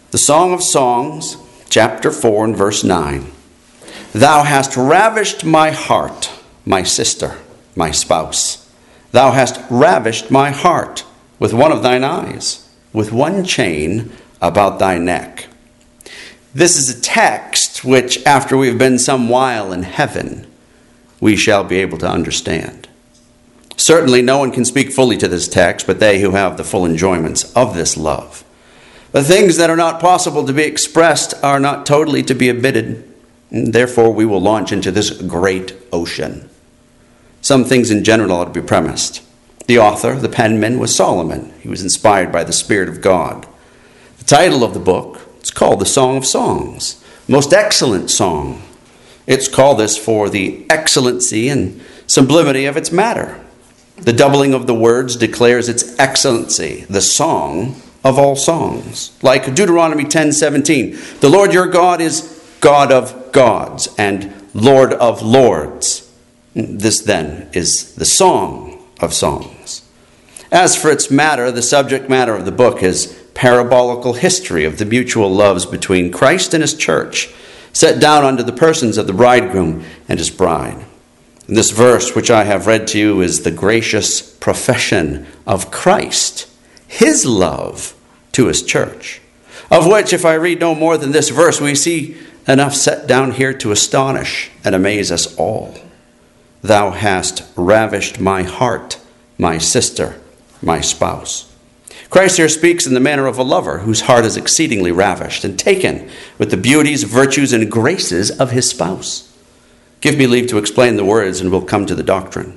The Song of Songs, chapter 4 and verse 9. Thou hast ravished my heart, my sister, my spouse. Thou hast ravished my heart with one of thine eyes, with one chain about thy neck. This is a text which, after we have been some while in heaven, we shall be able to understand. Certainly no one can speak fully to this text, but they who have the full enjoyments of this love. The things that are not possible to be expressed are not totally to be admitted, and therefore we will launch into this great ocean. Some things in general ought to be premised. The author, the penman, was Solomon. He was inspired by the Spirit of God. The title of the book, it's called the Song of Songs, most excellent song. It's called this for the excellency and sublimity of its matter. The doubling of the words declares its excellency, the song of all songs. Like Deuteronomy 10:17, the Lord your God is God of gods and Lord of lords. This then is the song of songs. As for its matter, the subject matter of the book is parabolical history of the mutual loves between Christ and his church, set down under the persons of the bridegroom and his bride. And this verse which I have read to you is the gracious profession of Christ, his love to his church, of which, if I read no more than this verse, we see enough set down here to astonish and amaze us all. Thou hast ravished my heart, my sister, my spouse. Christ here speaks in the manner of a lover whose heart is exceedingly ravished and taken with the beauties, virtues, and graces of his spouse. Give me leave to explain the words, and we'll come to the doctrine.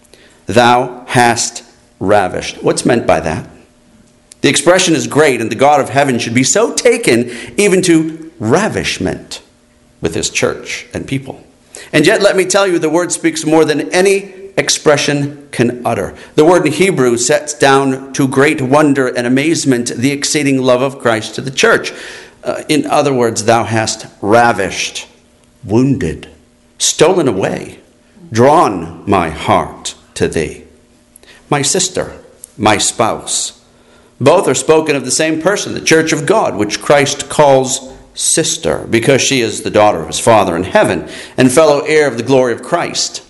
Thou hast ravished. What's meant by that? The expression is great, and the God of heaven should be so taken even to ravishment with his church and people. And yet, let me tell you, the word speaks more than any expression can utter. The word in Hebrew sets down to great wonder and amazement the exceeding love of Christ to the church. In other words, thou hast ravished, wounded, stolen away, drawn my heart to thee. My sister, my spouse. Both are spoken of the same person, the church of God, which Christ calls sister, because she is the daughter of his Father in heaven and fellow heir of the glory of Christ.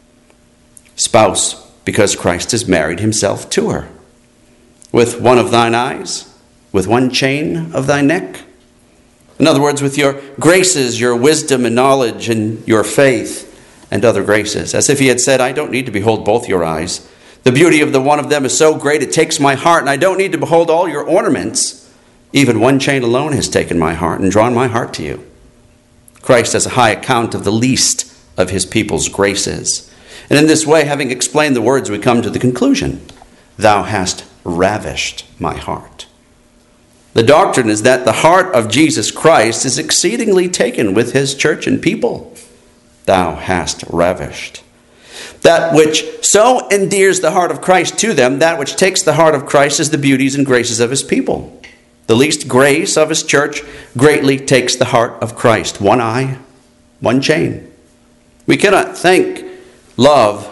Spouse, because Christ has married himself to her. With one of thine eyes, with one chain of thy neck. In other words, with your graces, your wisdom and knowledge, and your faith and other graces. As if he had said, I don't need to behold both your eyes. The beauty of the one of them is so great it takes my heart, and I don't need to behold all your ornaments. Even one chain alone has taken my heart and drawn my heart to you. Christ has a high account of the least of his people's graces. And in this way, having explained the words, we come to the conclusion. Thou hast ravished my heart. The doctrine is that the heart of Jesus Christ is exceedingly taken with his church and people. Thou hast ravished. That which so endears the heart of Christ to them, that which takes the heart of Christ, is the beauties and graces of his people. The least grace of his church greatly takes the heart of Christ. One eye, one chain. We cannot think love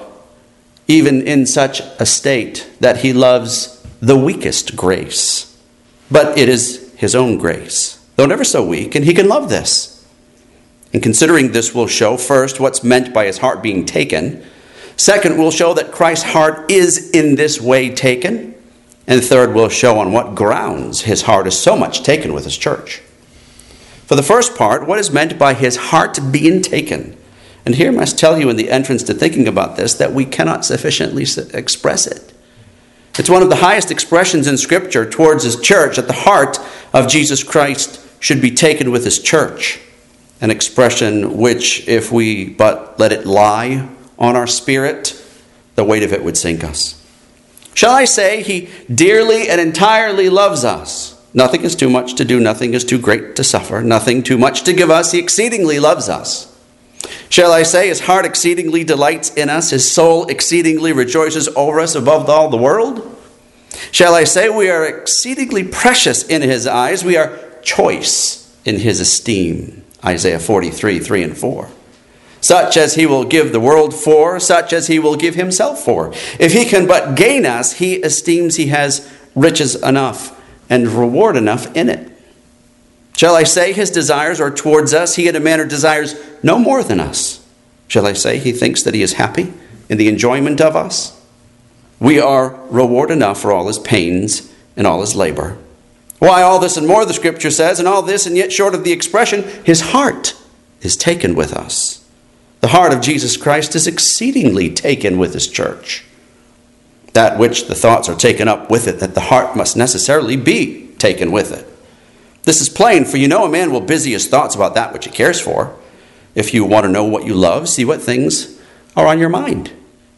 even in such a state that he loves the weakest grace. But it is his own grace, though never so weak, and he can love this. And considering this will show, first, what's meant by his heart being taken. Second, we'll show that Christ's heart is in this way taken. And third, we'll show on what grounds his heart is so much taken with his church. For the first part, what is meant by his heart being taken? And here I must tell you in the entrance to thinking about this that we cannot sufficiently express it. It's one of the highest expressions in Scripture towards his church, that the heart of Jesus Christ should be taken with his church. An expression which, if we but let it lie on our spirit, the weight of it would sink us. Shall I say he dearly and entirely loves us? Nothing is too much to do, nothing is too great to suffer, nothing too much to give us. He exceedingly loves us. Shall I say his heart exceedingly delights in us, his soul exceedingly rejoices over us above all the world? Shall I say we are exceedingly precious in his eyes, we are choice in his esteem? Isaiah 43, 3 and 4. Such as he will give the world for, such as he will give himself for. If he can but gain us, he esteems he has riches enough and reward enough in it. Shall I say his desires are towards us? He in a manner desires no more than us. Shall I say he thinks that he is happy in the enjoyment of us? We are reward enough for all his pains and all his labor. Why all this and more, the scripture says, and all this and yet short of the expression, his heart is taken with us. The heart of Jesus Christ is exceedingly taken with his church. That which the thoughts are taken up with it, that the heart must necessarily be taken with it. This is plain, for you know a man will busy his thoughts about that which he cares for. If you want to know what you love, see what things are on your mind.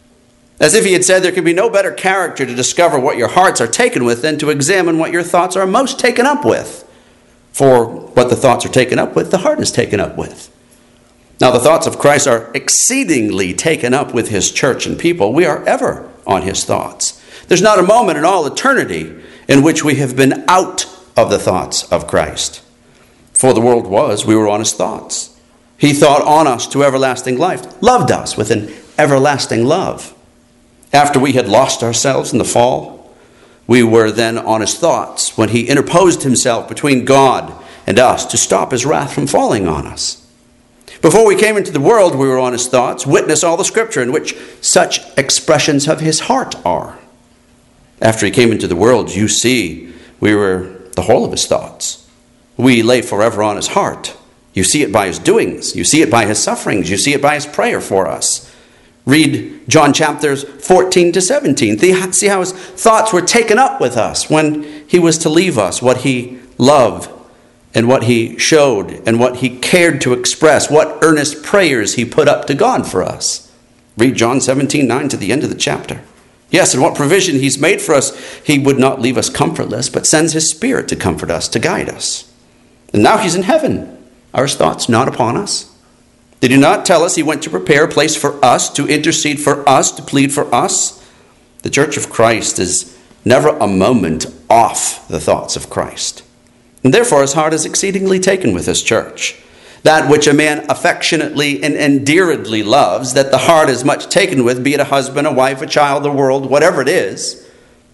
As if he had said, there can be no better character to discover what your hearts are taken with than to examine what your thoughts are most taken up with. For what the thoughts are taken up with, the heart is taken up with. Now the thoughts of Christ are exceedingly taken up with his church and people. We are ever on his thoughts. There's not a moment in all eternity in which we have been out of the thoughts of Christ. For the world was, we were on his thoughts. He thought on us to everlasting life, loved us with an everlasting love. After we had lost ourselves in the fall, we were then on his thoughts when he interposed himself between God and us to stop his wrath from falling on us. Before we came into the world, we were on his thoughts. Witness all the scripture in which such expressions of his heart are. After he came into the world, you see, we were the whole of his thoughts. We lay forever on his heart. You see it by his doings. You see it by his sufferings. You see it by his prayer for us. Read John chapters 14 to 17. See how his thoughts were taken up with us when he was to leave us, what he loved and what he showed and what he cared to express, what earnest prayers he put up to God for us. Read John 17:9 to the end of the chapter. Yes, and what provision he's made for us. He would not leave us comfortless, but sends his Spirit to comfort us, to guide us. And now he's in heaven. Are his thoughts not upon us? Did he not tell us he went to prepare a place for us, to intercede for us, to plead for us? The Church of Christ is never a moment off the thoughts of Christ. And therefore his heart is exceedingly taken with his church. That which a man affectionately and endearedly loves, that the heart is much taken with, be it a husband, a wife, a child, the world, whatever it is,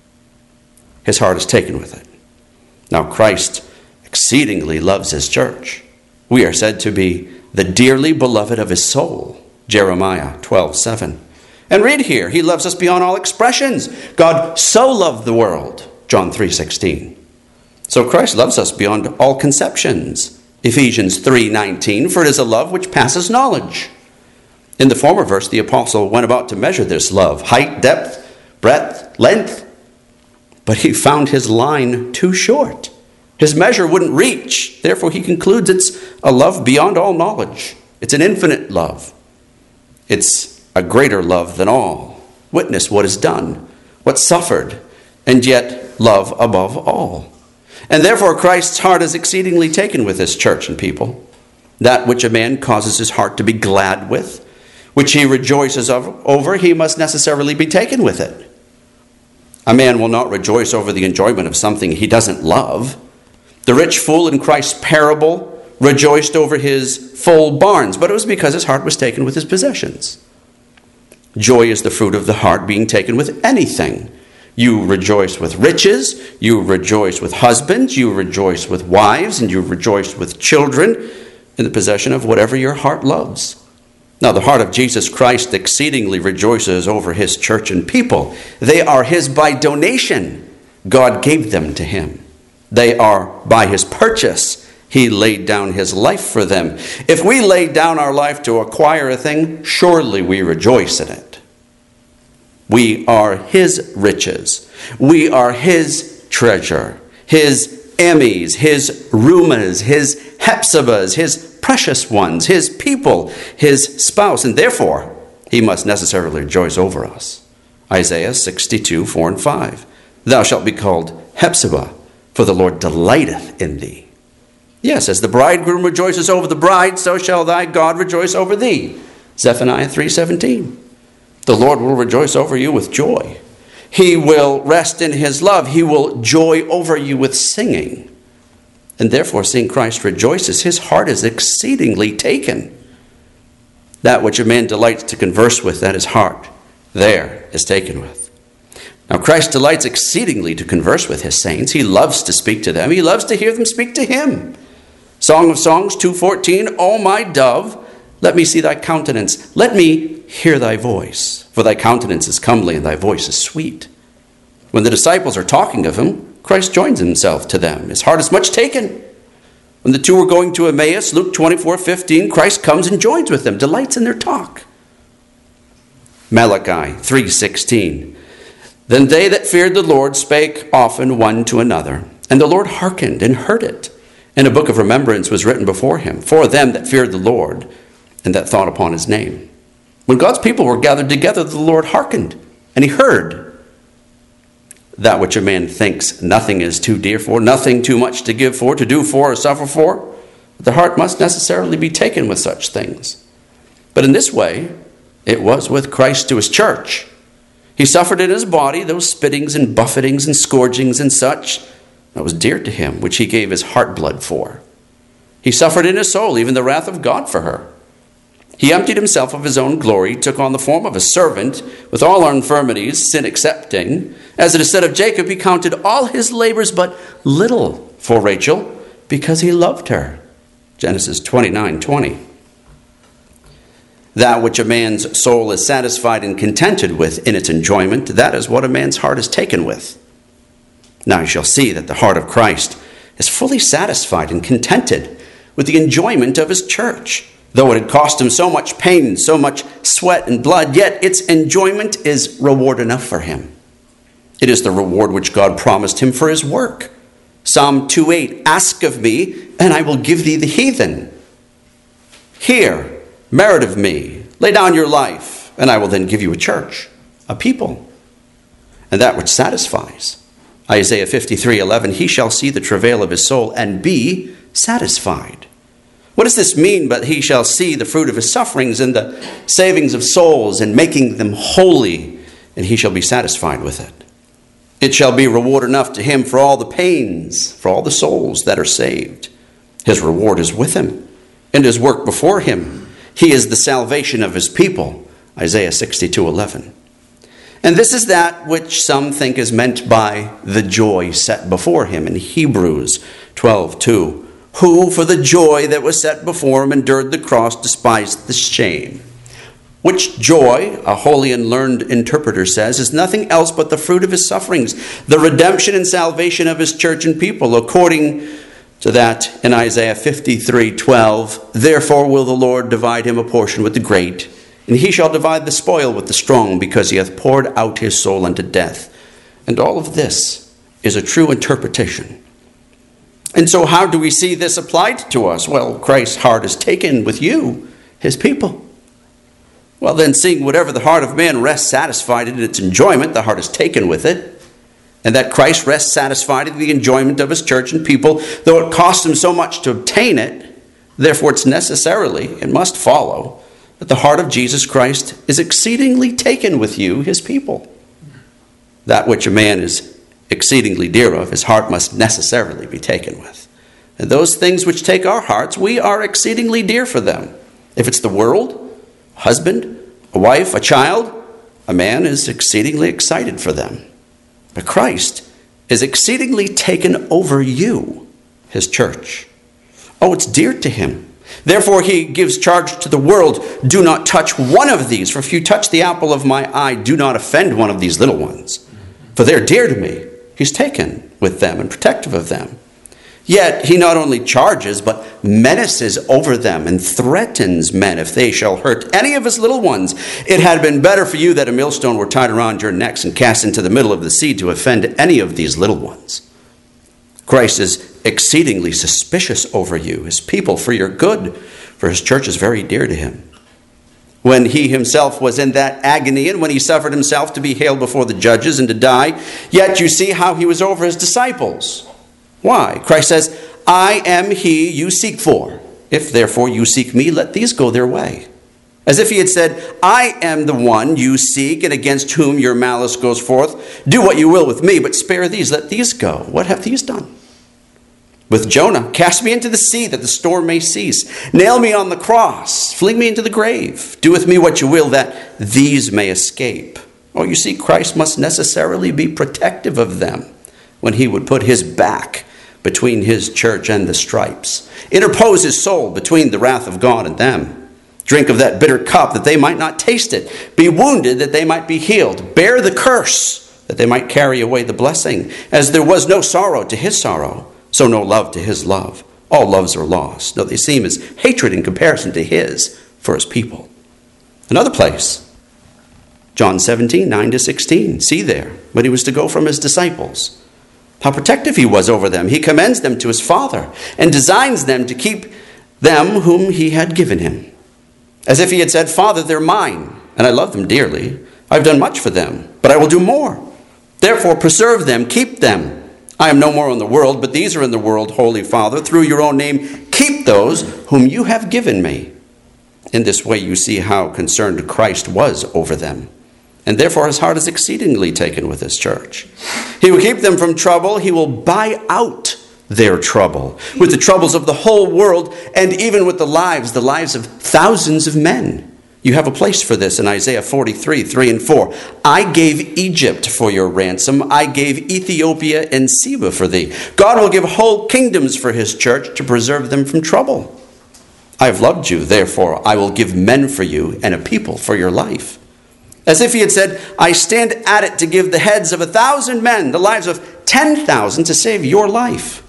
his heart is taken with it. Now Christ exceedingly loves his church. We are said to be the dearly beloved of his soul, Jeremiah 12:7. And read here, he loves us beyond all expressions. God so loved the world, John 3:16. So Christ loves us beyond all conceptions, Ephesians 3:19, for it is a love which passes knowledge. In the former verse, the apostle went about to measure this love, height, depth, breadth, length, but he found his line too short. His measure wouldn't reach. Therefore, he concludes it's a love beyond all knowledge. It's an infinite love. It's a greater love than all. Witness what is done, what suffered, and yet love above all. And therefore, Christ's heart is exceedingly taken with his church and people. That which a man causes his heart to be glad with, which he rejoices over, he must necessarily be taken with it. A man will not rejoice over the enjoyment of something he doesn't love. The rich fool in Christ's parable rejoiced over his full barns, but it was because his heart was taken with his possessions. Joy is the fruit of the heart being taken with anything. You rejoice with riches, you rejoice with husbands, you rejoice with wives, and you rejoice with children in the possession of whatever your heart loves. Now, the heart of Jesus Christ exceedingly rejoices over his church and people. They are his by donation. God gave them to him. They are by his purchase. He laid down his life for them. If we lay down our life to acquire a thing, surely we rejoice in it. We are his riches. We are his treasure. His Emmys, his Rumas, his Hepzibahs, his precious ones, his people, his spouse. And therefore, he must necessarily rejoice over us. Isaiah 62:4-5. Thou shalt be called Hepzibah, for the Lord delighteth in thee. Yes, as the bridegroom rejoices over the bride, so shall thy God rejoice over thee. Zephaniah 3:17. The Lord will rejoice over you with joy. He will rest in his love. He will joy over you with singing. And therefore, seeing Christ rejoices, his heart is exceedingly taken. That which a man delights to converse with, that his heart there is taken with. Now, Christ delights exceedingly to converse with his saints. He loves to speak to them. He loves to hear them speak to him. Song of Songs 2:14, O my dove, let me see thy countenance. Let me hear thy voice. For thy countenance is comely and thy voice is sweet. When the disciples are talking of him, Christ joins himself to them. His heart is much taken. When the two were going to Emmaus, Luke 24:15, Christ comes and joins with them, delights in their talk. Malachi 3:16, then they that feared the Lord spake often one to another, and the Lord hearkened and heard it. And a book of remembrance was written before him, for them that feared the Lord, and that thought upon his name. When God's people were gathered together, the Lord hearkened, and he heard. That which a man thinks nothing is too dear for, nothing too much to give for, to do for, or suffer for, the heart must necessarily be taken with such things. But in this way, it was with Christ to his church. He suffered in his body those spittings and buffetings and scourgings and such that was dear to him, which he gave his heart blood for. He suffered in his soul, even the wrath of God for her. He emptied himself of his own glory, took on the form of a servant, with all our infirmities, sin accepting. As it is said of Jacob, he counted all his labors but little for Rachel, because he loved her. Genesis 29:20. That which a man's soul is satisfied and contented with in its enjoyment, that is what a man's heart is taken with. Now you shall see that the heart of Christ is fully satisfied and contented with the enjoyment of his church. Though it had cost him so much pain, so much sweat and blood, yet its enjoyment is reward enough for him. It is the reward which God promised him for his work. Psalm 2:8, ask of me, and I will give thee the heathen. Hear, merit of me, lay down your life, and I will then give you a church, a people, and that which satisfies. Isaiah 53:11, he shall see the travail of his soul and be satisfied. What does this mean? But he shall see the fruit of his sufferings and the savings of souls and making them holy, and he shall be satisfied with it. It shall be reward enough to him for all the pains, for all the souls that are saved. His reward is with him, and his work before him. He is the salvation of his people. Isaiah 62:11. And this is that which some think is meant by the joy set before him in Hebrews 12:2. Who for the joy that was set before him endured the cross, despised the shame. Which joy, a holy and learned interpreter says, is nothing else but the fruit of his sufferings, the redemption and salvation of his church and people, according to that in Isaiah 53:12. Therefore will the Lord divide him a portion with the great, and he shall divide the spoil with the strong, because he hath poured out his soul unto death. And all of this is a true interpretation. And so how do we see this applied to us? Well, Christ's heart is taken with you, his people. Well, then, seeing whatever the heart of man rests satisfied in its enjoyment, the heart is taken with it. And that Christ rests satisfied in the enjoyment of his church and people, though it cost him so much to obtain it, therefore it must follow, that the heart of Jesus Christ is exceedingly taken with you, his people. That which a man is exceedingly dear of, his heart must necessarily be taken with. And those things which take our hearts, we are exceedingly dear for them. If it's the world, a husband, a wife, a child, a man is exceedingly excited for them. But Christ is exceedingly taken over you, his church. Oh, it's dear to him. Therefore he gives charge to the world, do not touch one of these, for if you touch the apple of my eye, do not offend one of these little ones. For they're dear to me. He's taken with them and protective of them. Yet he not only charges, but menaces over them and threatens men if they shall hurt any of his little ones. It had been better for you that a millstone were tied around your necks and cast into the middle of the sea to offend any of these little ones. Christ is exceedingly suspicious over you, his people, for your good, for his church is very dear to him. When he himself was in that agony and when he suffered himself to be haled before the judges and to die, yet you see how he was over his disciples. Why? Christ says, I am he you seek for. If therefore you seek me, let these go their way. As if he had said, I am the one you seek and against whom your malice goes forth. Do what you will with me, but spare these, let these go. What have these done? With Jonah, cast me into the sea that the storm may cease. Nail me on the cross. Fling me into the grave. Do with me what you will that these may escape. Oh, you see, Christ must necessarily be protective of them when he would put his back between his church and the stripes. Interpose his soul between the wrath of God and them. Drink of that bitter cup that they might not taste it. Be wounded that they might be healed. Bear the curse that they might carry away the blessing. As there was no sorrow to his sorrow, so no love to his love. All loves are lost. No, they seem as hatred in comparison to his for his people. Another place, John 17, 9-16. See there, when he was to go from his disciples, how protective he was over them. He commends them to his Father and designs them to keep them whom he had given him. As if he had said, Father, they're mine, and I love them dearly. I've done much for them, but I will do more. Therefore, preserve them, keep them. I am no more in the world, but these are in the world, Holy Father. Through your own name, keep those whom you have given me. In this way, you see how concerned Christ was over them. And therefore, his heart is exceedingly taken with his church. He will keep them from trouble. He will buy out their trouble with the troubles of the whole world, and even with the lives of thousands of men. You have a place for this in Isaiah 43, 3 and 4. I gave Egypt for your ransom. I gave Ethiopia and Seba for thee. God will give whole kingdoms for his church to preserve them from trouble. I have loved you, therefore I will give men for you and a people for your life. As if he had said, I stand at it to give the heads of 1,000 men, the lives of 10,000 to save your life.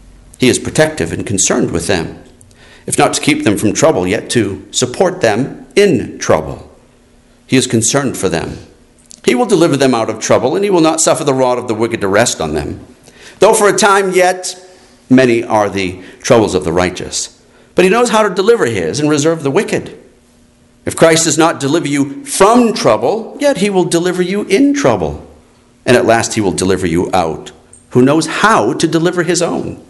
He is protective and concerned with them, if not to keep them from trouble, yet to support them in trouble. He is concerned for them. He will deliver them out of trouble, and he will not suffer the rod of the wicked to rest on them. Though for a time yet many are the troubles of the righteous, but he knows how to deliver his and reserve the wicked. If Christ does not deliver you from trouble, yet he will deliver you in trouble. And at last he will deliver you out, who knows how to deliver his own.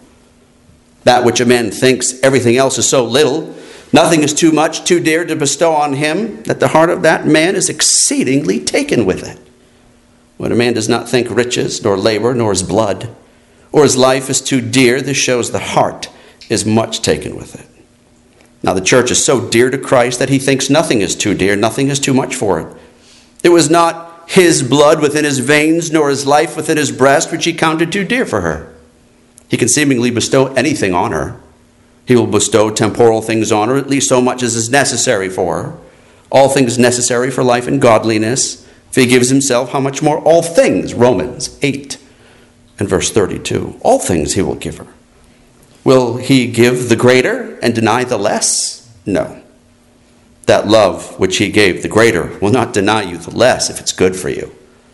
That which a man thinks everything else is so little, nothing is too much, too dear to bestow on him, that the heart of that man is exceedingly taken with it. When a man does not think riches, nor labor, nor his blood, or his life is too dear, this shows the heart is much taken with it. Now the church is so dear to Christ that he thinks nothing is too dear, nothing is too much for it. It was not his blood within his veins, nor his life within his breast, which he counted too dear for her. He can seemingly bestow anything on her. He will bestow temporal things on her, at least so much as is necessary for her. All things necessary for life and godliness. If he gives himself, how much more all things, Romans 8 and verse 32. All things he will give her. Will he give the greater and deny the less? No. That love which he gave the greater will not deny you the less if it's good for you.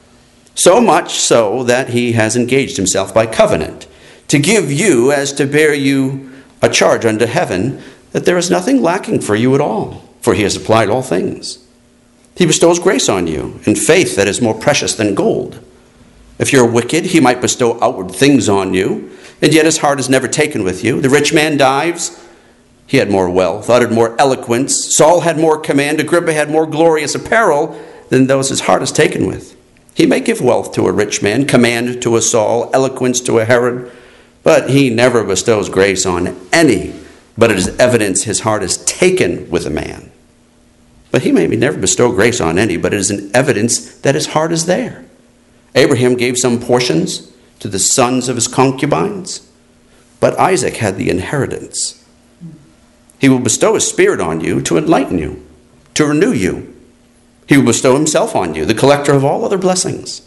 So much so that he has engaged himself by covenant to give you as to bear you a charge unto heaven, that there is nothing lacking for you at all, for he has supplied all things. He bestows grace on you, and faith that is more precious than gold. If you're wicked, he might bestow outward things on you, and yet his heart is never taken with you. The rich man dives. He had more wealth, uttered more eloquence. Saul had more command. Agrippa had more glorious apparel than those his heart is taken with. He may give wealth to a rich man, command to a Saul, eloquence to a Herod, but he never bestows grace on any, but it is evidence his heart is taken with a man. But he may never bestow grace on any, but it is an evidence that his heart is there. Abraham gave some portions to the sons of his concubines, but Isaac had the inheritance. He will bestow his spirit on you to enlighten you, to renew you. He will bestow himself on you, the collector of all other blessings.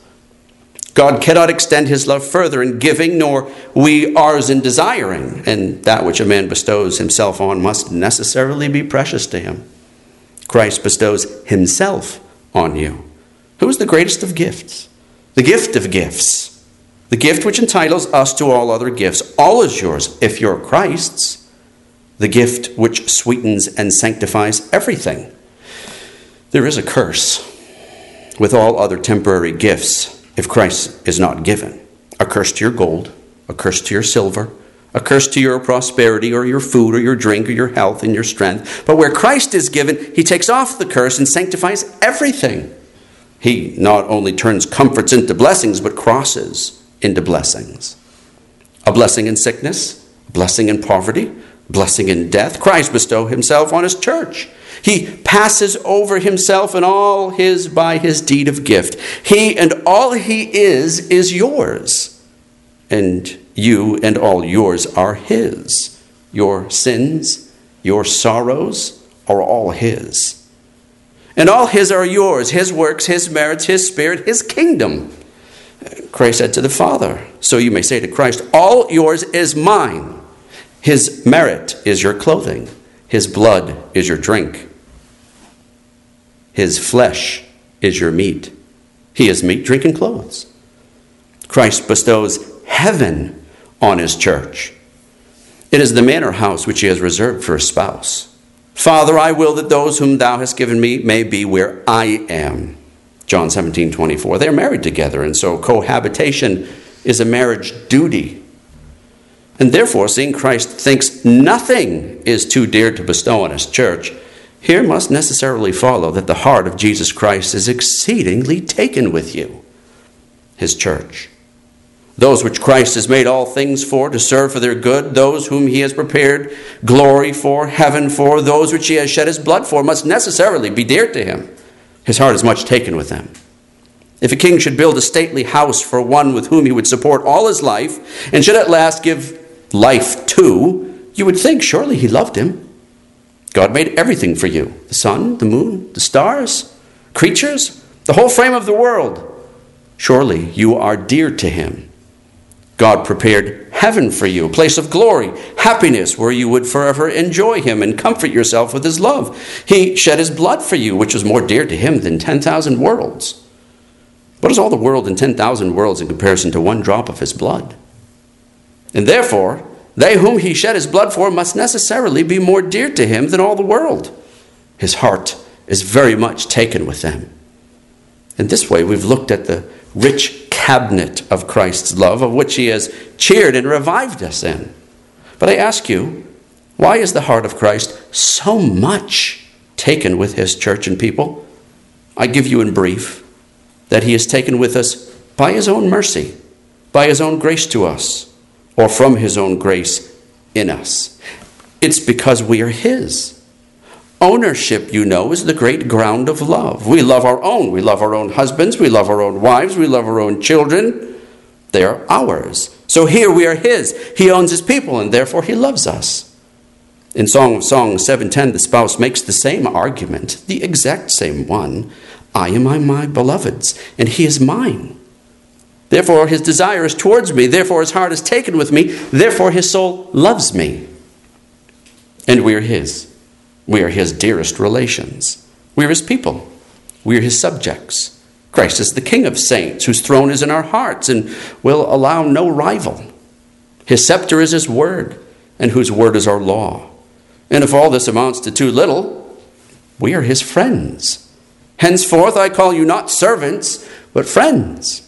God cannot extend his love further in giving, nor we ours in desiring, and that which a man bestows himself on must necessarily be precious to him. Christ bestows himself on you. Who is the greatest of gifts? The gift of gifts. The gift which entitles us to all other gifts. All is yours if you're Christ's. The gift which sweetens and sanctifies everything. There is a curse with all other temporary gifts if Christ is not given. A curse to your gold, a curse to your silver, a curse to your prosperity or your food or your drink or your health and your strength. But where Christ is given, he takes off the curse and sanctifies everything. He not only turns comforts into blessings, but crosses into blessings. A blessing in sickness, a blessing in poverty, a blessing in death. Christ bestows himself on his church. He passes over himself and all his by his deed of gift. He and all he is yours. And you and all yours are his. Your sins, your sorrows are all his. And all his are yours, his works, his merits, his spirit, his kingdom. Christ said to the Father, so you may say to Christ, all yours is mine. His merit is your clothing. His blood is your drink. His flesh is your meat. He is meat, drink, and clothes. Christ bestows heaven on his church. It is the manor house which he has reserved for his spouse. Father, I will that those whom thou hast given me may be where I am. John 17:24. They're married together, and so cohabitation is a marriage duty. And therefore, seeing Christ thinks nothing is too dear to bestow on his church, here must necessarily follow that the heart of Jesus Christ is exceedingly taken with you, his church. Those which Christ has made all things for, to serve for their good, those whom he has prepared glory for, heaven for, those which he has shed his blood for, must necessarily be dear to him. His heart is much taken with them. If a king should build a stately house for one with whom he would support all his life, and should at last give life to, you would think surely he loved him. God made everything for you, the sun, the moon, the stars, creatures, the whole frame of the world. Surely you are dear to him. God prepared heaven for you, a place of glory, happiness, where you would forever enjoy him and comfort yourself with his love. He shed his blood for you, which was more dear to him than 10,000 worlds. What is all the world and 10,000 worlds in comparison to one drop of his blood? And therefore, they whom he shed his blood for must necessarily be more dear to him than all the world. His heart is very much taken with them. In this way, we've looked at the rich cabinet of Christ's love, of which he has cheered and revived us in. But I ask you, why is the heart of Christ so much taken with his church and people? I give you in brief that he is taken with us by his own mercy, by his own grace to us, or from his own grace in us. It's because we are his. Ownership, you know, is the great ground of love. We love our own. We love our own husbands. We love our own wives. We love our own children. They are ours. So here we are his. He owns his people, and therefore he loves us. In Song of Songs 7:10, the spouse makes the same argument, the exact same one. I am my beloved's, and he is mine. Therefore his desire is towards me. Therefore his heart is taken with me. Therefore his soul loves me. And we are his. We are his dearest relations. We are his people. We are his subjects. Christ is the King of saints, whose throne is in our hearts and will allow no rival. His scepter is his word, and whose word is our law. And if all this amounts to too little, we are his friends. Henceforth I call you not servants, but friends.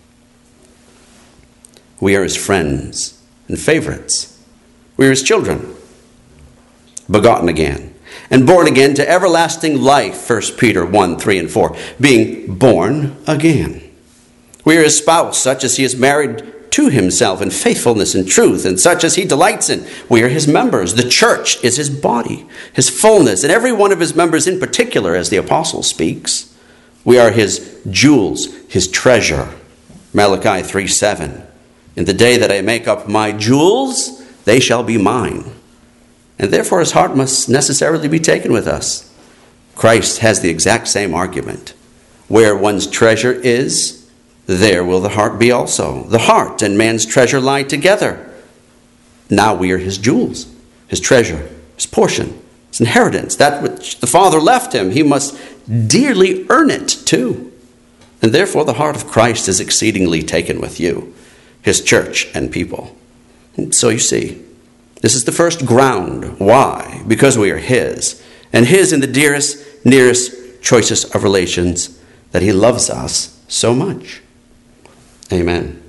We are his friends and favorites. We are his children, begotten again, and born again to everlasting life, 1 Peter 1, 3, and 4, being born again. We are his spouse, such as he is married to himself in faithfulness and truth, and such as he delights in. We are his members. The church is his body, his fullness, and every one of his members in particular, as the apostle speaks. We are his jewels, his treasure. Malachi 3:7. In the day that I make up my jewels, they shall be mine. And therefore his heart must necessarily be taken with us. Christ has the exact same argument. Where one's treasure is, there will the heart be also. The heart and man's treasure lie together. Now we are his jewels, his treasure, his portion, his inheritance. That which the Father left him, he must dearly earn it too. And therefore the heart of Christ is exceedingly taken with you, his church and people. And so you see, this is the first ground. Why? Because we are his. And his in the dearest, nearest, choicest of relations, that he loves us so much. Amen.